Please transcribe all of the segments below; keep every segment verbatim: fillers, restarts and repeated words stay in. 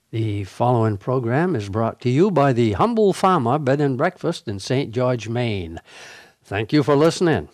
The following program is brought to you by the Humble Farmer Bed and Breakfast in Saint George, Maine. Thank you for listening.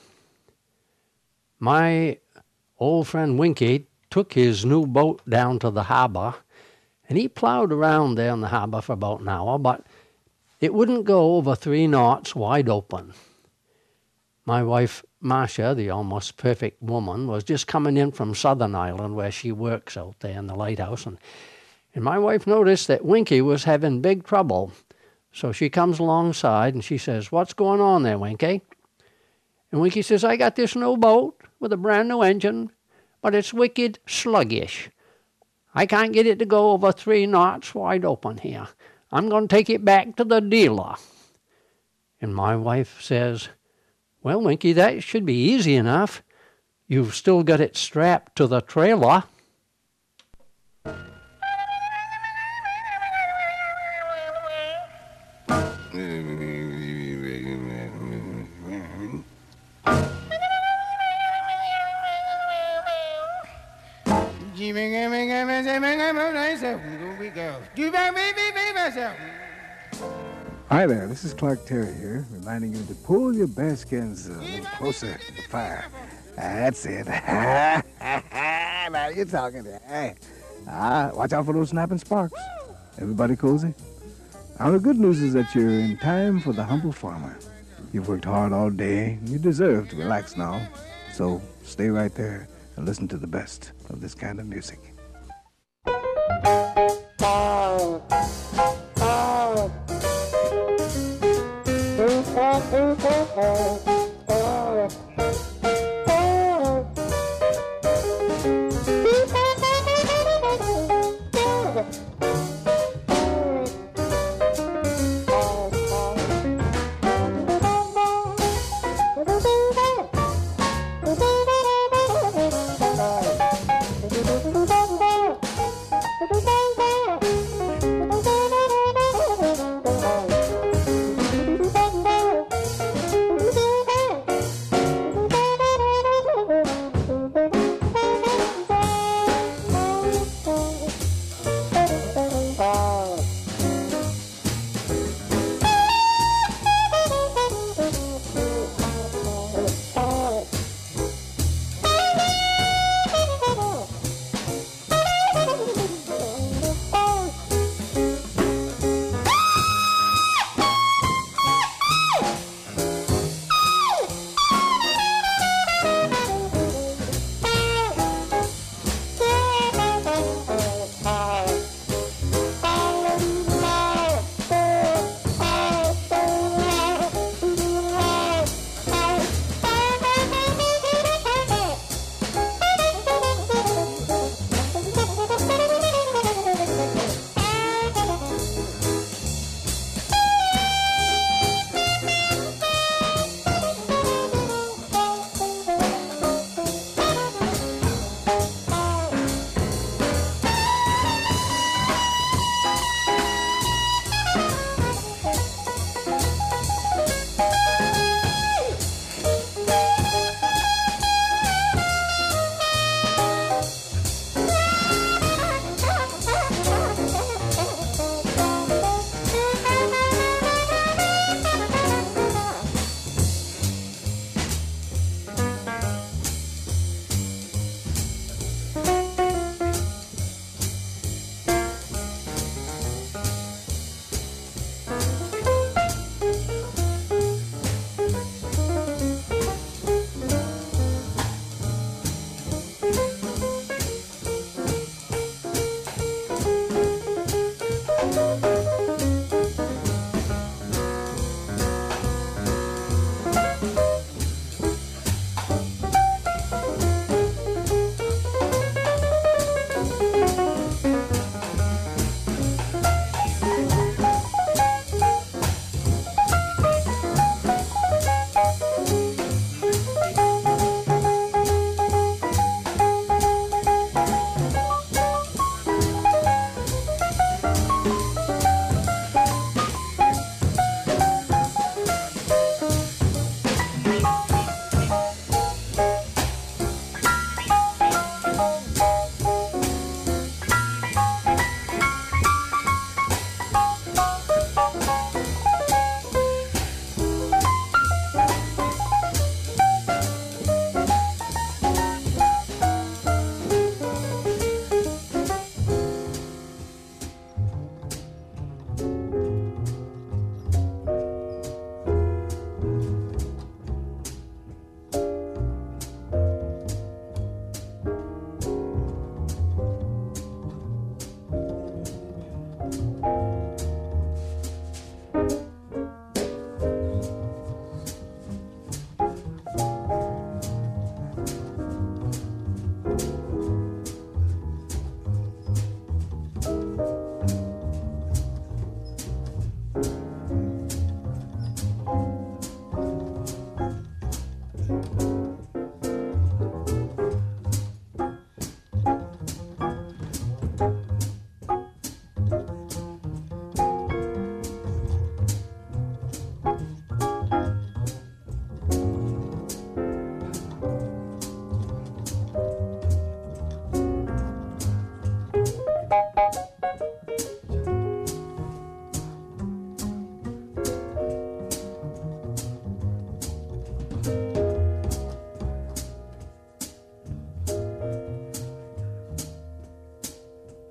My old friend Winky took his new boat down to the harbor, and he plowed around there in the harbor for about an hour, but it wouldn't go over three knots wide open. My wife, Marcia, the almost perfect woman, was just coming in from Southern Island where she works out there in the lighthouse, and And my wife noticed that Winky was having big trouble. So she comes alongside and she says, "What's going on there, Winky?" And Winky says, "I got this new boat with a brand new engine, but it's wicked sluggish. I can't get it to go over three knots wide open here. I'm going to take it back to the dealer." And my wife says, "Well, Winky, that should be easy enough. You've still got it strapped to the trailer." Hi there, this is Clark Terry here, reminding you to pull your bearskins a little closer to the fire. That's it. Now you're talking. Hey. Ah, watch out for those snapping sparks. Everybody cozy? Now the good news is that you're in time for the Humble Farmer. You've worked hard all day, and you deserve to relax now. So stay right there and listen to the best of this kind of music.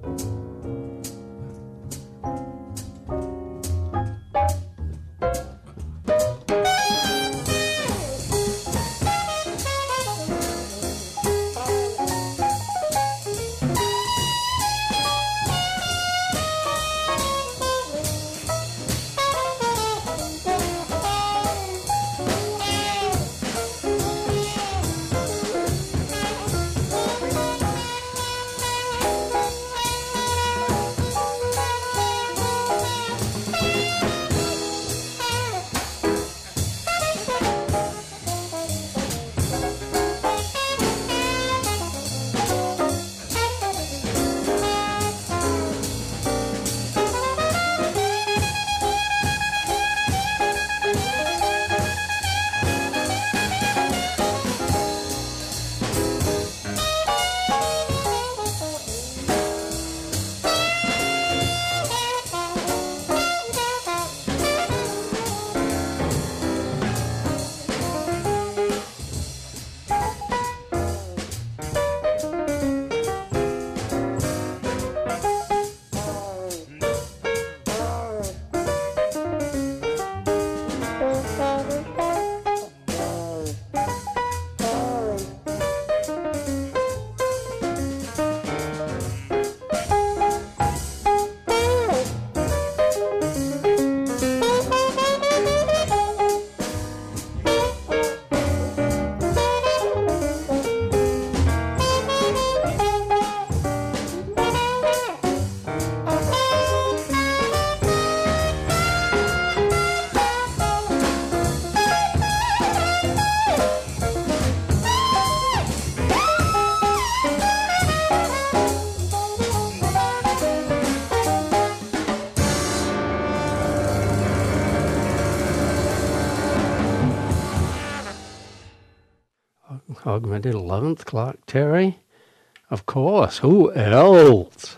Augmented eleventh, Clark Terry. Of course, who else?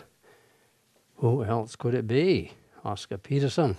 Who else could it be? Oscar Peterson.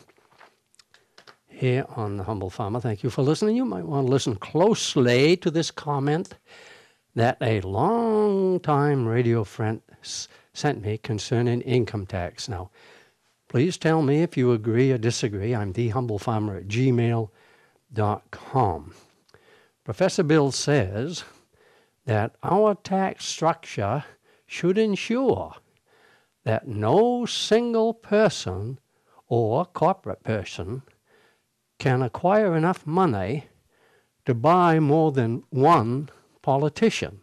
Here on The Humble Farmer. Thank you for listening. You might want to listen closely to this comment that a long-time radio friend s- sent me concerning income tax. Now, please tell me if you agree or disagree. I'm thehumblefarmer at gmail dot com. Professor Bill says that our tax structure should ensure that no single person or corporate person can acquire enough money to buy more than one politician.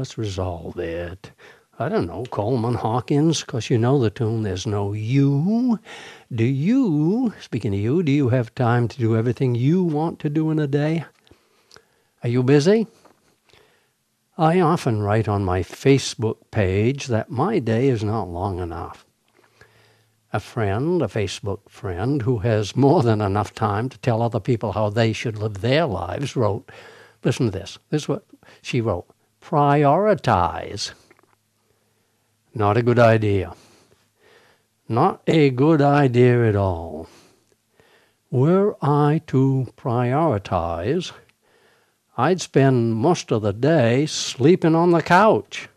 let's resolve it. I don't know, Coleman Hawkins, because you know the tune, there's no you. Do you, speaking of you, do you have time to do everything you want to do in a day? Are you busy? I often write on my Facebook page that my day is not long enough. A friend, a Facebook friend, who has more than enough time to tell other people how they should live their lives, wrote, listen to this, this is what she wrote, prioritize. Not a good idea. Not a good idea at all. Were I to prioritize, I'd spend most of the day sleeping on the couch.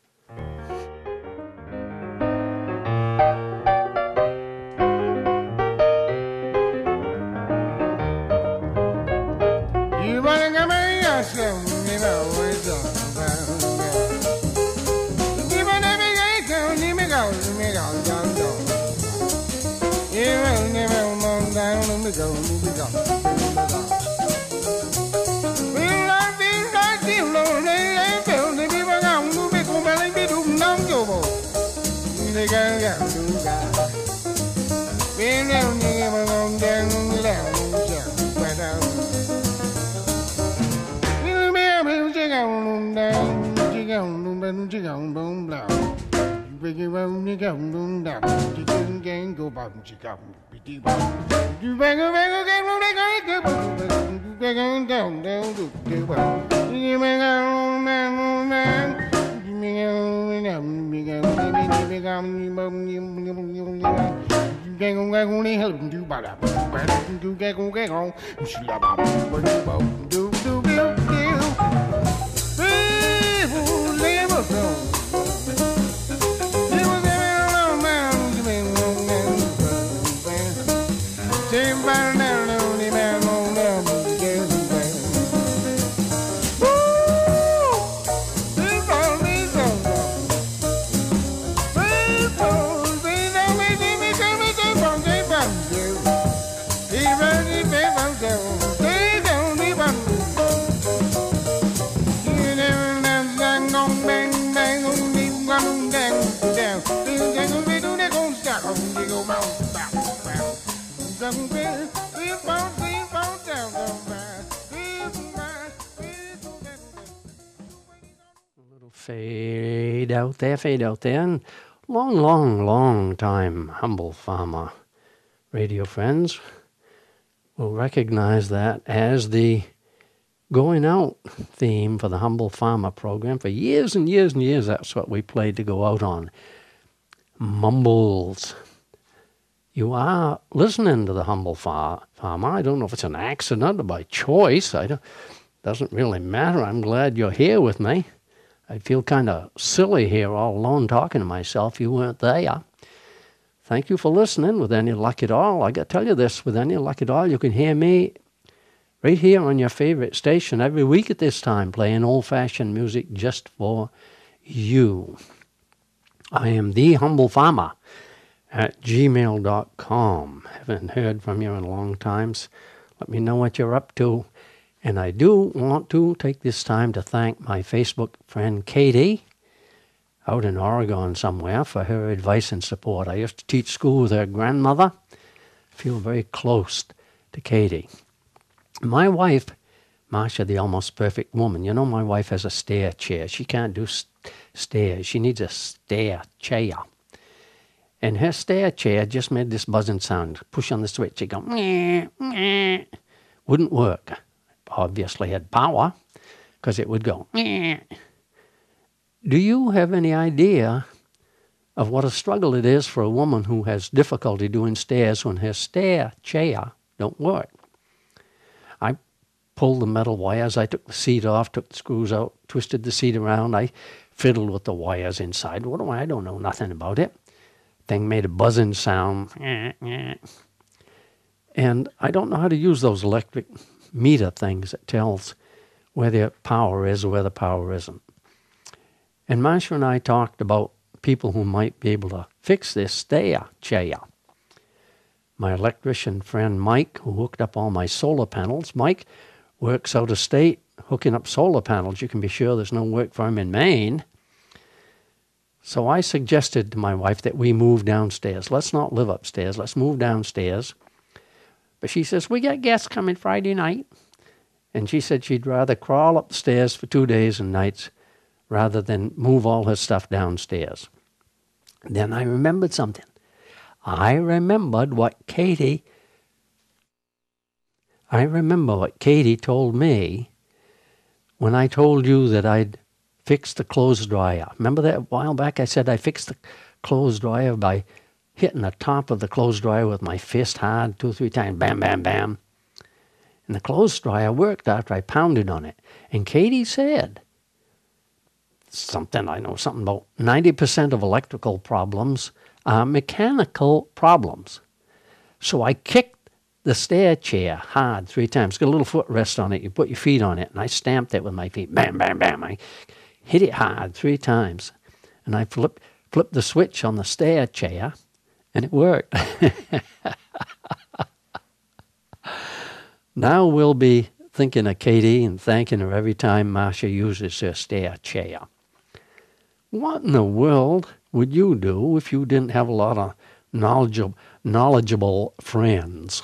Fade out there, fade out there. And long, long, long time Humble Farmer radio friends will recognize that as the going out theme for the Humble Farmer program. For years and years and years, that's what we played to go out on. Mumbles. You are listening to the Humble Far- Farmer. I don't know if it's an accident or by choice. I don't, doesn't really matter. I'm glad you're here with me. I feel kind of silly here all alone talking to myself. You weren't there. Thank you for listening. With any luck at all, I got to tell you this, with any luck at all, you can hear me right here on your favorite station every week at this time, playing old-fashioned music just for you. I am the Humble Farmer at gmail dot com. Haven't heard from you in a long time. Let me know what you're up to. And I do want to take this time to thank my Facebook friend Katie out in Oregon somewhere for her advice and support. I used to teach school with her grandmother. I feel very close to Katie. My wife, Marcia, the almost perfect woman, you know my wife has a stair chair. She can't do st- stairs. She needs a stair chair. And her stair chair just made this buzzing sound. Push on the switch, it go, meh, meh. Wouldn't work. Obviously had power, because it would go, meh. Do you have any idea of what a struggle it is for a woman who has difficulty doing stairs when her stair chair don't work? I pulled the metal wires, I took the seat off, took the screws out, twisted the seat around, I fiddled with the wires inside. What do I, I don't know nothing about it. Thing made a buzzing sound. And I don't know how to use those electric meter things that tells where the power is or where the power isn't. And Marcia and I talked about people who might be able to fix this stair chair. My electrician friend Mike, who hooked up all my solar panels, Mike works out of state, hooking up solar panels, you can be sure there's no work for him in Maine. So I suggested to my wife that we move downstairs. Let's not live upstairs. Let's move downstairs. But she says, we got guests coming Friday night. And she said she'd rather crawl up the stairs for two days and nights rather than move all her stuff downstairs. Then I remembered something. I remembered what Katie, I remember what Katie told me when I told you that I'd fixed the clothes dryer. Remember that a while back I said I fixed the clothes dryer by hitting the top of the clothes dryer with my fist hard two or three times, bam, bam, bam. And the clothes dryer worked after I pounded on it. And Katie said something, I know something about ninety percent of electrical problems are mechanical problems. So I kicked the stair chair hard three times. Got a little footrest on it. You put your feet on it. And I stamped it with my feet. Bam, bam, bam. I hit it hard three times. And I flipped, flipped the switch on the stair chair. And it worked. Now we'll be thinking of Katie and thanking her every time Marcia uses her stair chair. What in the world would you do if you didn't have a lot of knowledgeable, knowledgeable friends?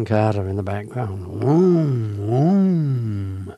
June Carter in the background. Vroom, vroom.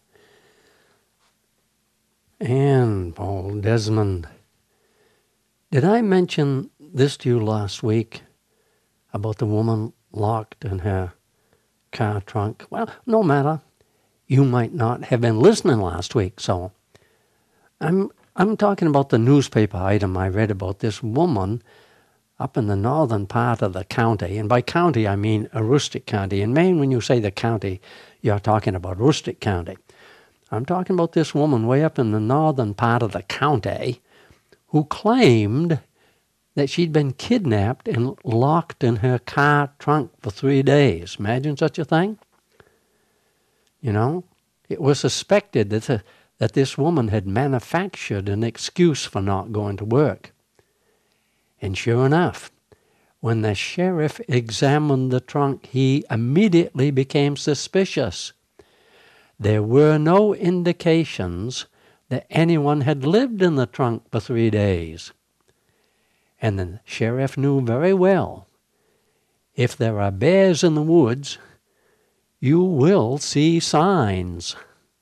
And Paul Desmond. Did I mention this to you last week about the woman locked in her car trunk? Well, no matter. You might not have been listening last week, so I'm I'm talking about the newspaper item I read about this woman up in the northern part of the county. And by county, I mean Aroostook County. In Maine, when you say the county, you're talking about Aroostook County. I'm talking about this woman way up in the northern part of the county who claimed that she'd been kidnapped and locked in her car trunk for three days. Imagine such a thing. You know, it was suspected that, the, that this woman had manufactured an excuse for not going to work. And sure enough, when the sheriff examined the trunk, he immediately became suspicious. There were no indications that anyone had lived in the trunk for three days. And the sheriff knew very well, if there are bears in the woods, you will see signs.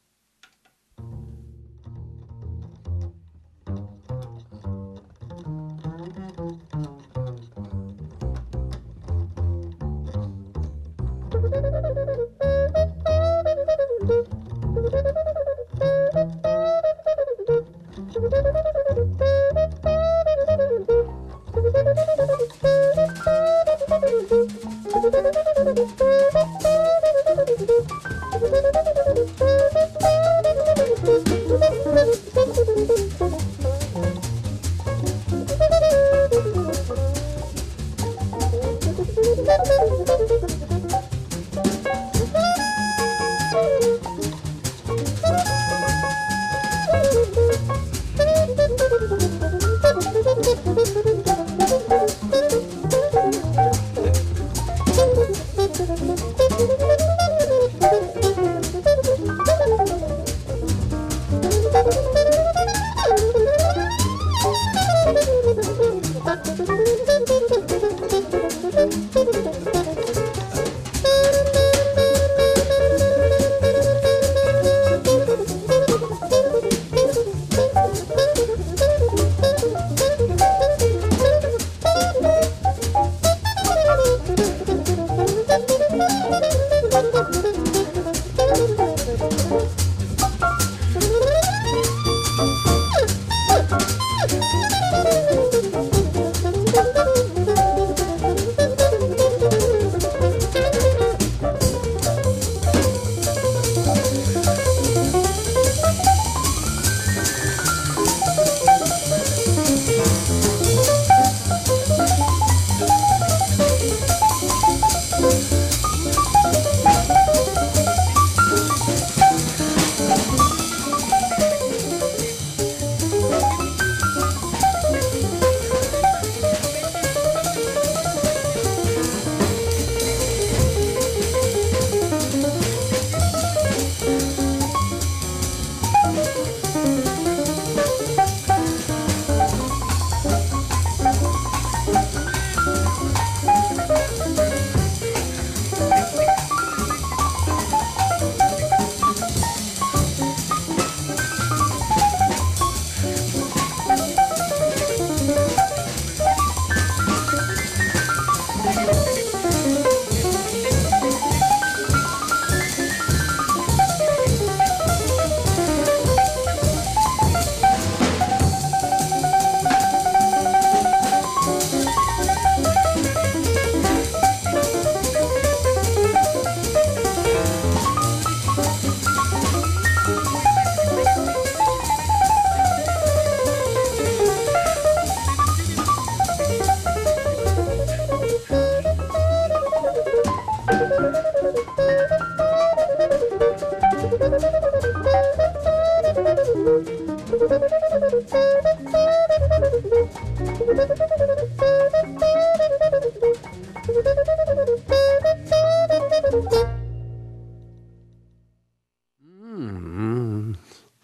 Mm,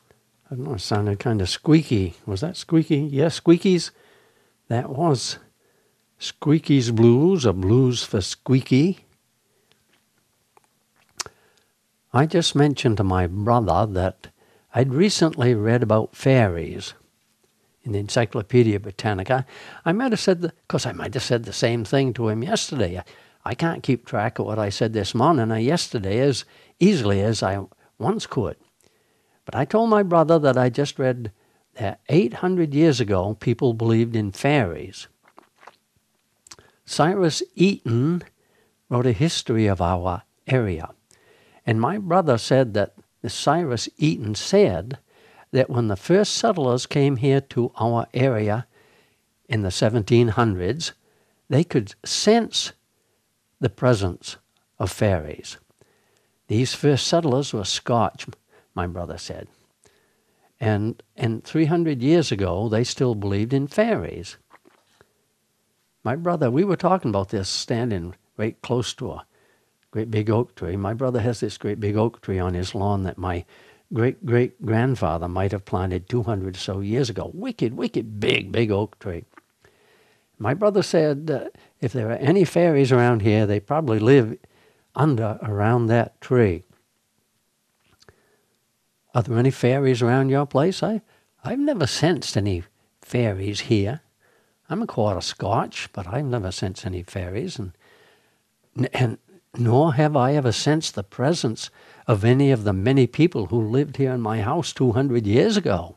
I don't know, it sounded kind of squeaky. Was that squeaky? Yes, Squeakies. That was Squeaky's Blues, a blues for Squeaky. I just mentioned to my brother that I'd recently read about fairies in the Encyclopedia Britannica. I might have said, because I might have said the same thing to him yesterday. I can't keep track of what I said this morning or yesterday as easily as I once could. But I told my brother that I just read that eight hundred years ago, people believed in fairies. Cyrus Eaton wrote a history of our area. And my brother said that Cyrus Eaton said that when the first settlers came here to our area in the seventeen hundreds, they could sense the presence of fairies. These first settlers were Scotch, my brother said. And, and three hundred years ago, they still believed in fairies. My brother, we were talking about this standing right close to a great big oak tree. My brother has this great big oak tree on his lawn that my great-great-grandfather might have planted two hundred or so years ago. Wicked, wicked big, big oak tree. My brother said uh, if there are any fairies around here, they probably live under, around that tree. Are there any fairies around your place? I, I've never sensed any fairies here. I'm a quarter Scotch, but I've never sensed any fairies, and, and nor have I ever sensed the presence of any of the many people who lived here in my house two hundred years ago.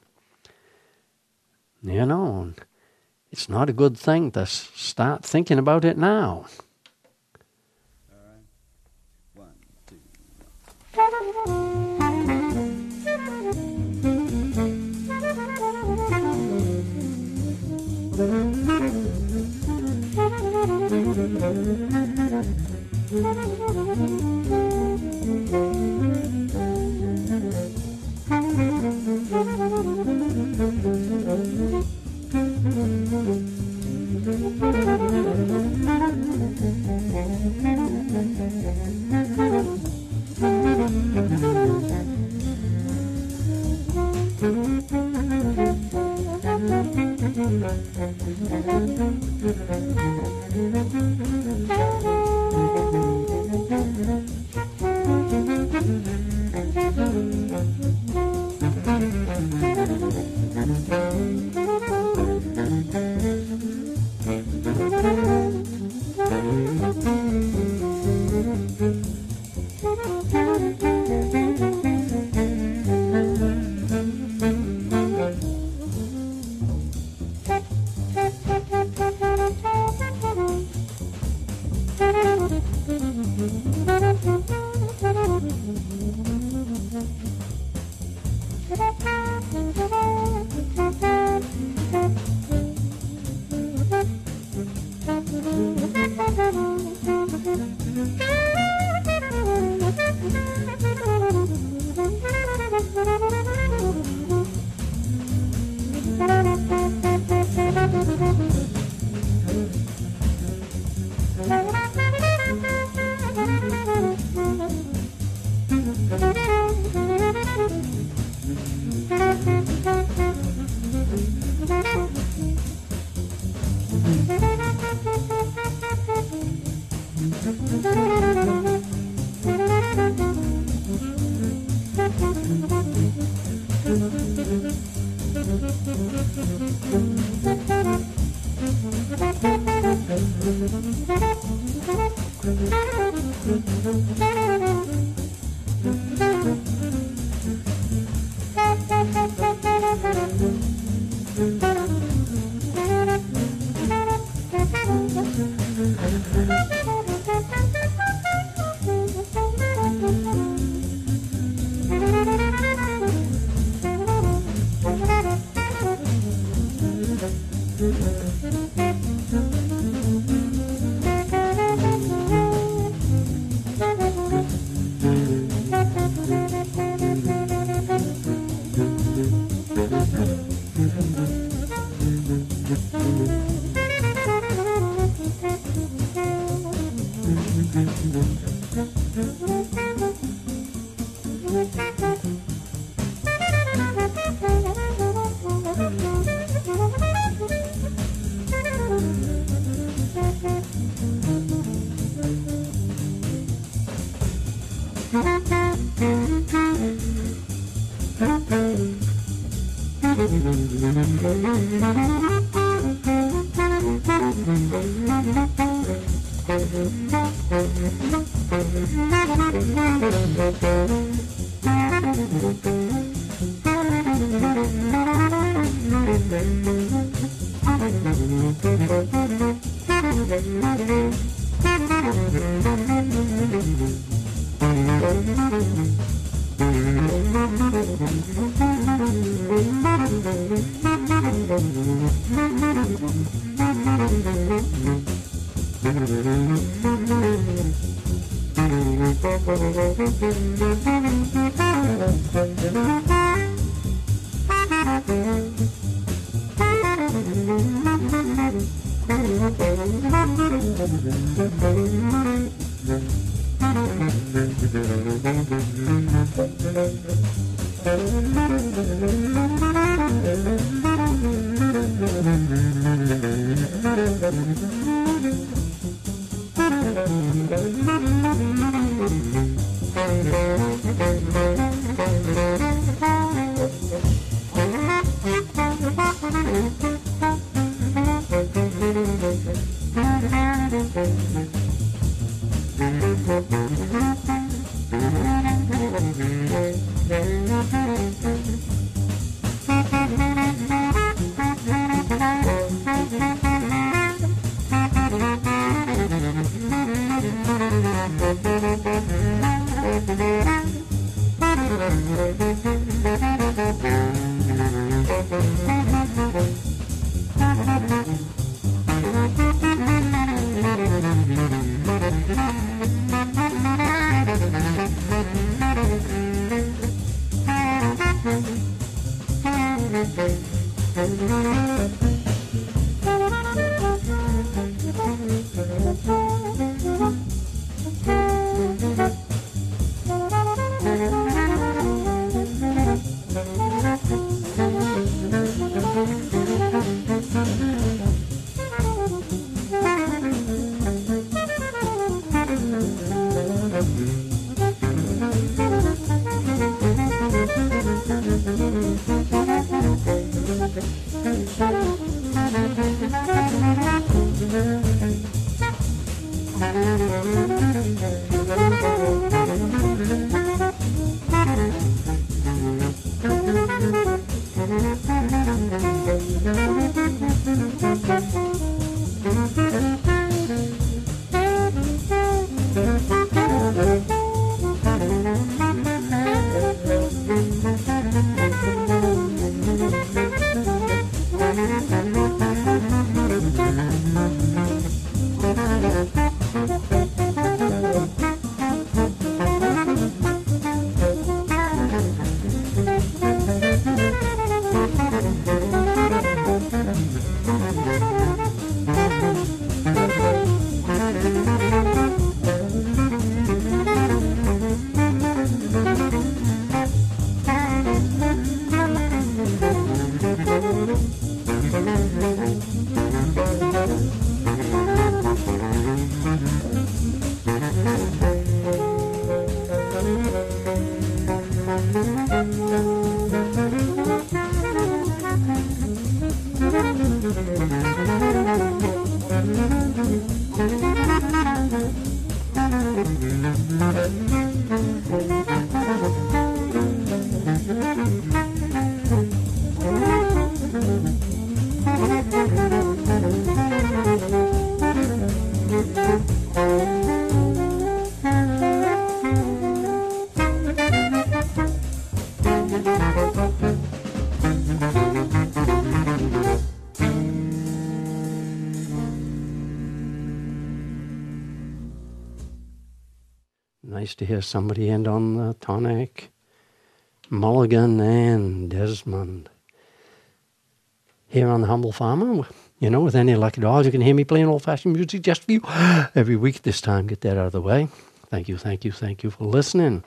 You know, it's not a good thing to start thinking about it now. All right. One, two, one. Thank you. Nice to hear somebody end on the tonic. Mulligan and Desmond. Here on The Humble Farmer, you know, with any lucky dogs, you can hear me playing old-fashioned music just for you every week this time. Get that out of the way. Thank you, thank you, thank you for listening.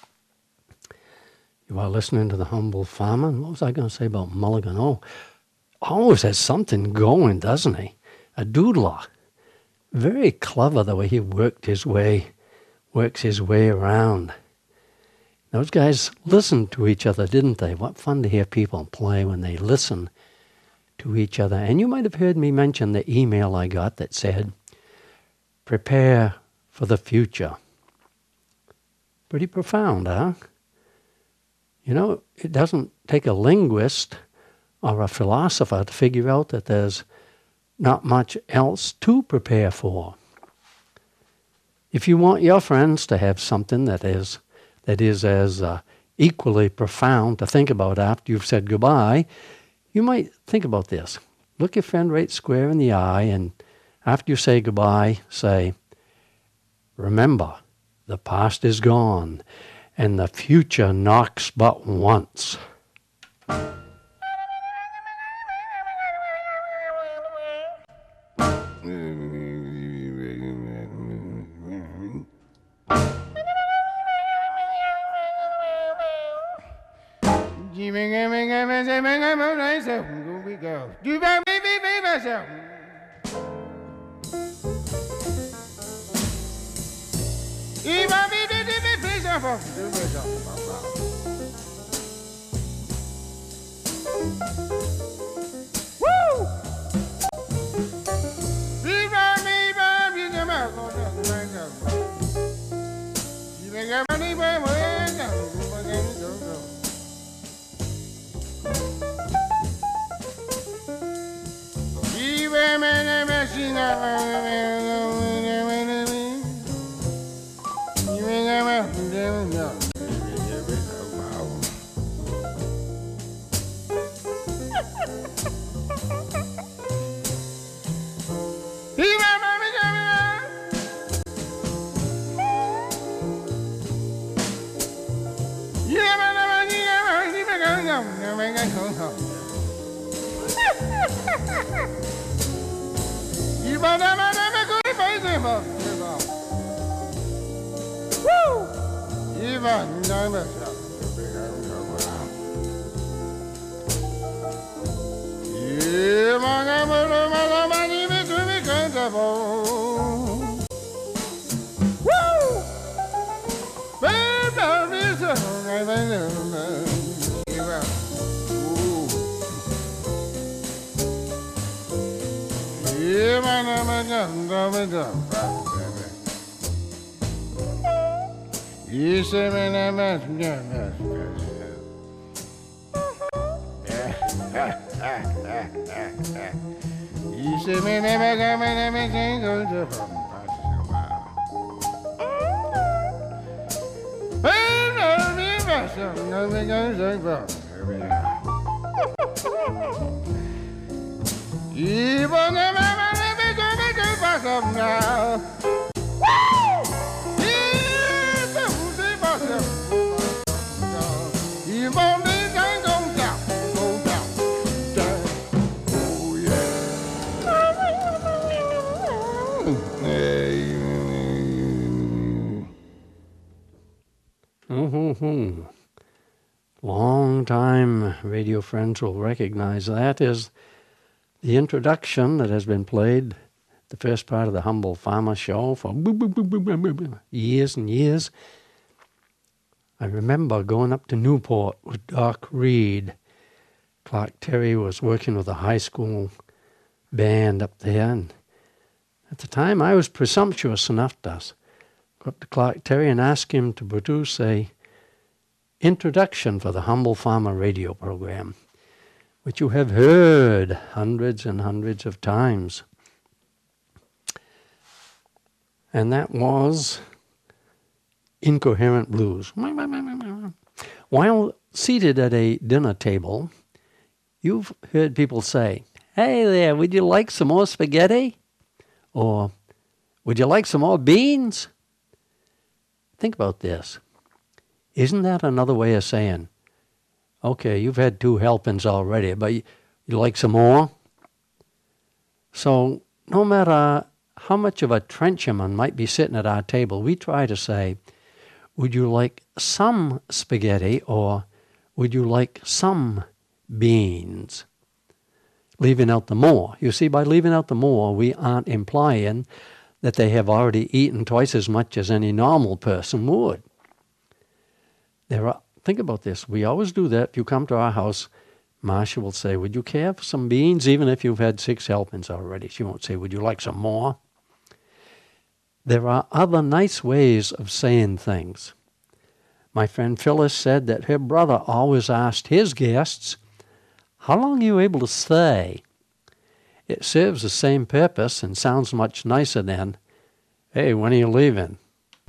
You are listening to The Humble Farmer. What was I going to say about Mulligan? Oh, always has something going, doesn't he? A doodler. Very clever the way he worked his way, works his way around. Those guys listened to each other, didn't they? What fun to hear people play when they listen to each other. And you might have heard me mention the email I got that said, prepare for the future. Pretty profound, huh? You know, it doesn't take a linguist or a philosopher to figure out that there's not much else to prepare for. If you want your friends to have something that is that is as uh, equally profound to think about after you've said goodbye, you might think about this. Look your friend right square in the eye, and after you say goodbye, say, remember, the past is gone, and the future knocks but once. Mm-hmm. Long-time radio friends will recognize that is the introduction that has been played, the first part of the Humble Farmer Show for years and years. I remember going up to Newport with Doc Reed. Clark Terry was working with a high school band up there, and at the time I was presumptuous enough to go up to Clark Terry and ask him to produce a introduction for the Humble Farmer radio program, which you have heard hundreds and hundreds of times. And that was Incoherent Blues. While seated at a dinner table, you've heard people say, "Hey there, would you like some more spaghetti?" Or, "Would you like some more beans?" Think about this. Isn't that another way of saying, okay, you've had two helpings already, but you, you like some more? So no matter how much of a trencherman might be sitting at our table, we try to say, would you like some spaghetti, or would you like some beans? Leaving out the more. You see, by leaving out the more, we aren't implying that they have already eaten twice as much as any normal person would. There are, think about this. We always do that. If you come to our house, Marcia will say, would you care for some beans, even if you've had six helpings already? She won't say, would you like some more? There are other nice ways of saying things. My friend Phyllis said that her brother always asked his guests, how long are you able to stay? It serves the same purpose and sounds much nicer than, hey, when are you leaving?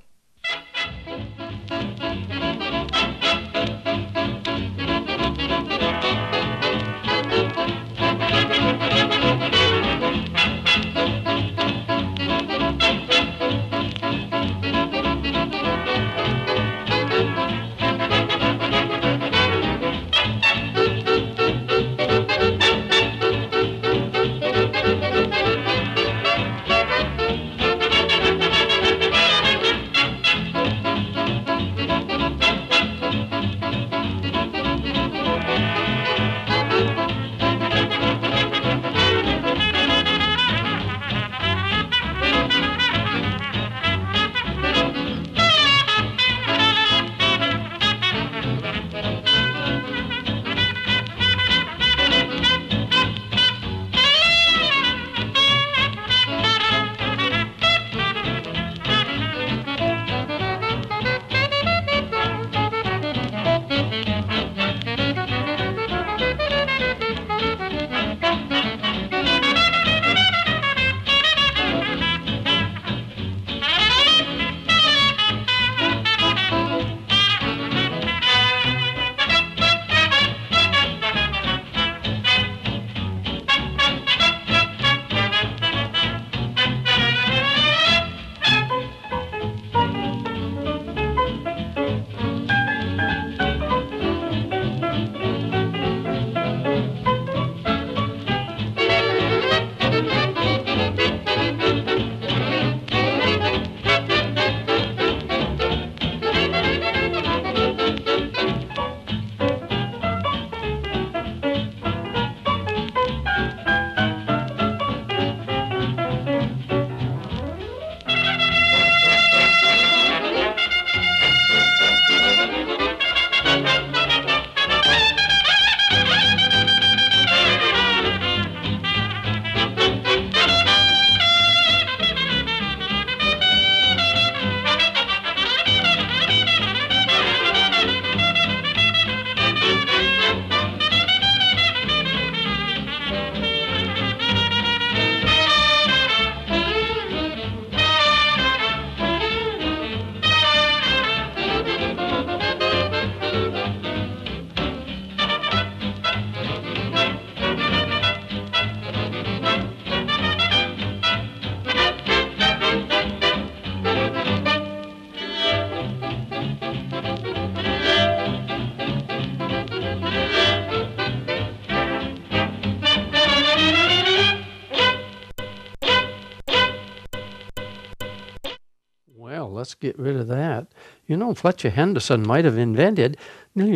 Let's get rid of that. You know, Fletcher Henderson might have invented deep.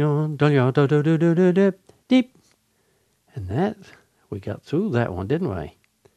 And that, we got through that one, didn't we?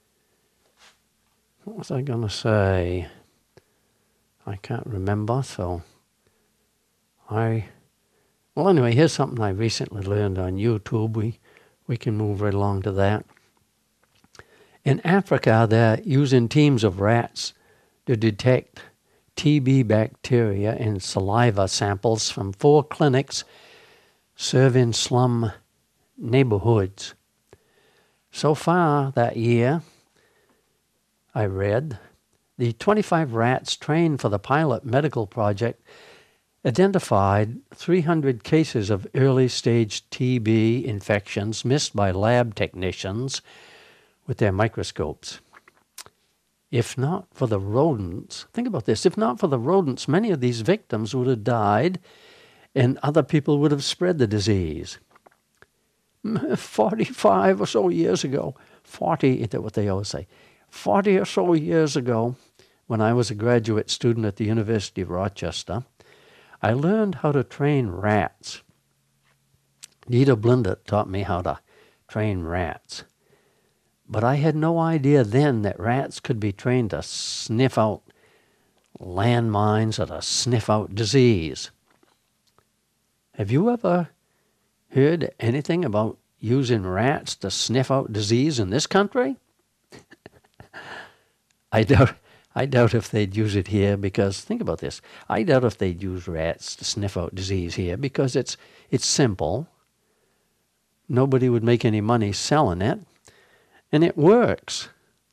What was I going to say? I can't remember, so I... Well, anyway, here's something I recently learned on YouTube. We, we can move right along to that. In Africa, they're using teams of rats to detect T B bacteria in saliva samples from four clinics serving slum neighborhoods. So far that year, I read, the twenty-five rats trained for the pilot medical project identified three hundred cases of early-stage T B infections missed by lab technicians with their microscopes. If not for the rodents, think about this, if not for the rodents, many of these victims would have died and other people would have spread the disease. forty-five or so years ago, forty, is that what they always say? forty or so years ago, when I was a graduate student at the University of Rochester, I learned how to train rats. Dieter Blindert taught me how to train rats. But I had no idea then that rats could be trained to sniff out landmines or to sniff out disease. Have you ever heard anything about using rats to sniff out disease in this country? I doubt I doubt if they'd use it here because, think about this, I doubt if they'd use rats to sniff out disease here because it's it's simple. Nobody would make any money selling it, and it works.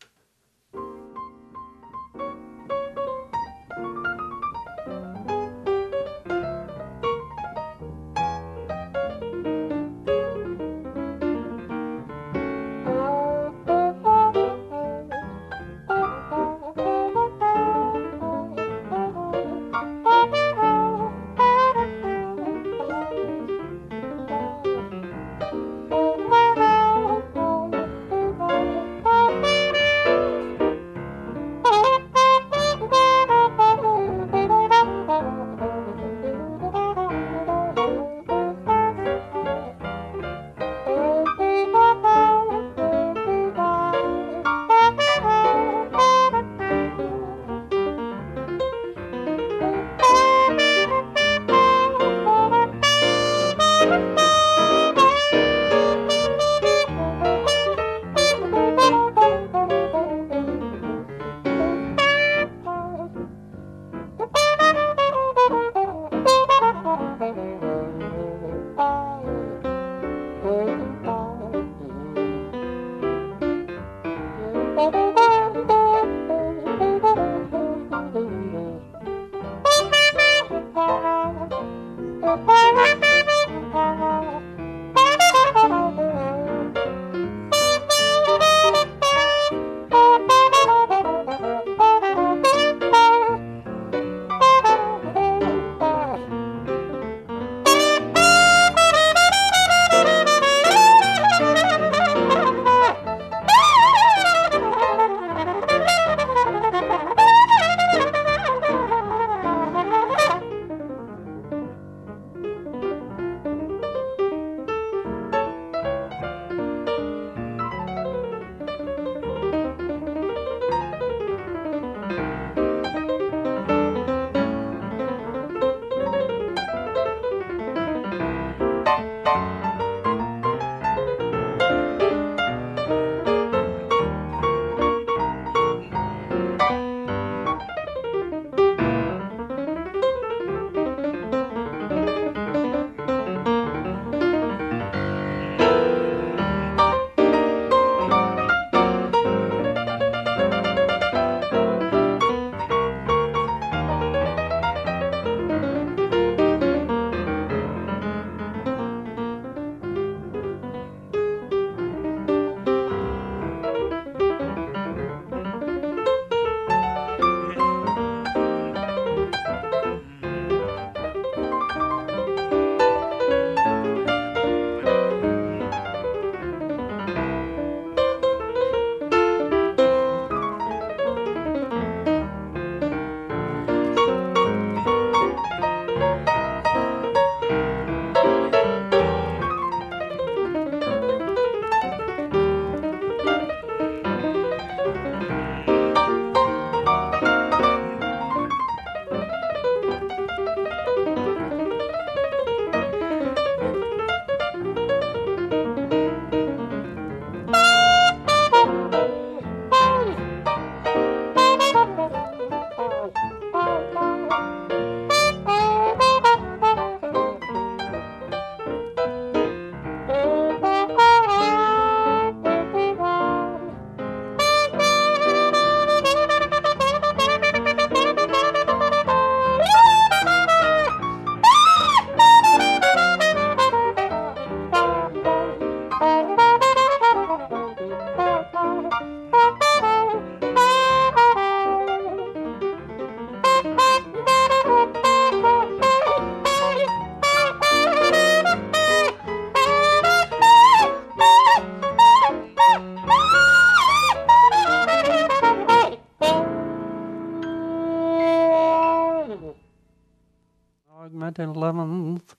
eleventh.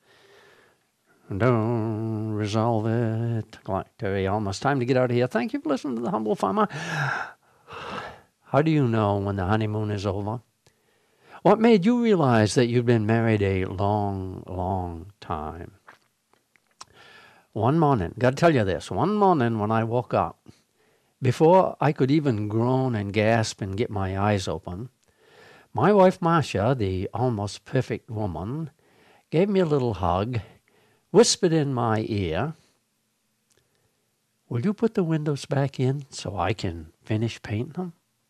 Don't resolve it. Like Terry, almost time to get out of here. Thank you for listening to The Humble Farmer. How do you know when the honeymoon is over? What made you realize that you'd been married a long, long time? One morning, got to tell you this, one morning when I woke up, before I could even groan and gasp and get my eyes open, my wife Marcia, the almost perfect woman, gave me a little hug, whispered in my ear, "Will you put the windows back in so I can finish painting them?"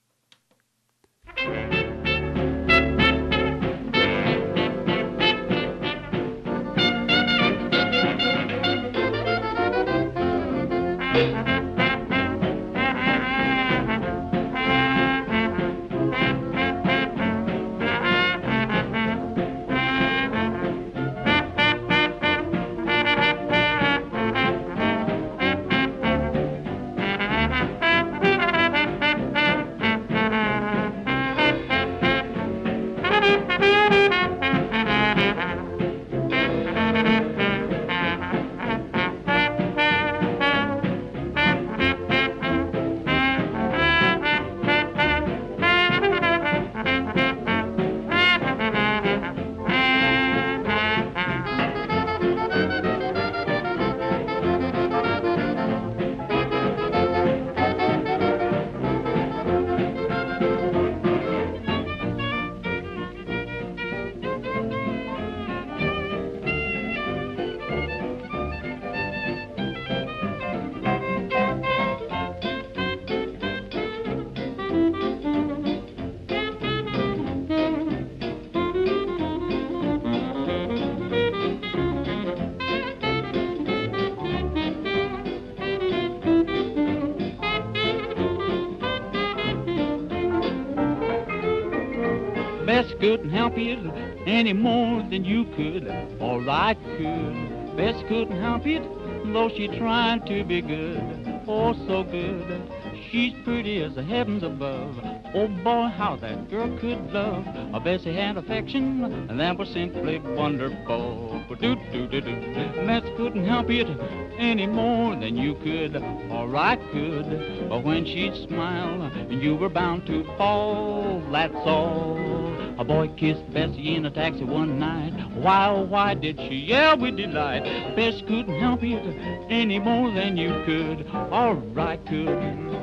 Bess couldn't help it any more than you could, or I could. Bess couldn't help it, though she tried to be good, oh so good. She's pretty as the heavens above. Oh boy, how that girl could love. Oh, Bessie had affection, and that was simply wonderful. Do do do do. Bess couldn't help it any more than you could, or I could. But when she'd smile, you were bound to fall. That's all. A boy kissed Bessie in a taxi one night. Why, oh, why did she yell with delight? Bess couldn't help it any more than you could, or I could.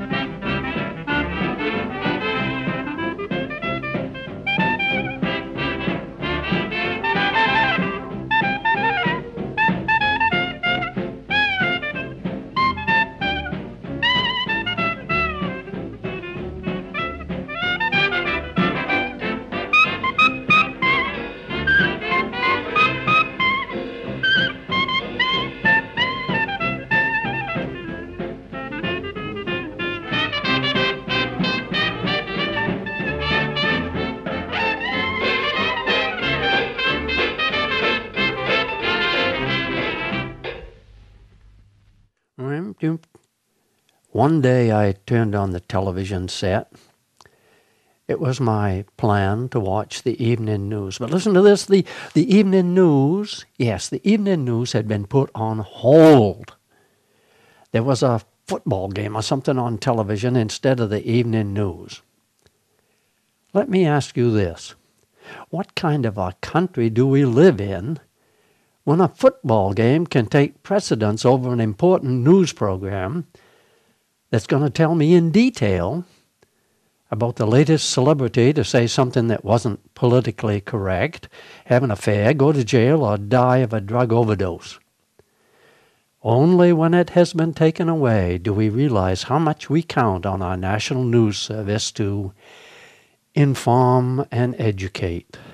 One day I turned on the television set. It was my plan to watch the evening news. But listen to this, the, the evening news, yes, the evening news had been put on hold. There was a football game or something on television instead of the evening news. Let me ask you this. What kind of a country do we live in when a football game can take precedence over an important news program that's going to tell me in detail about the latest celebrity to say something that wasn't politically correct, have an affair, go to jail, or die of a drug overdose? Only when it has been taken away do we realize how much we count on our national news service to inform and educate.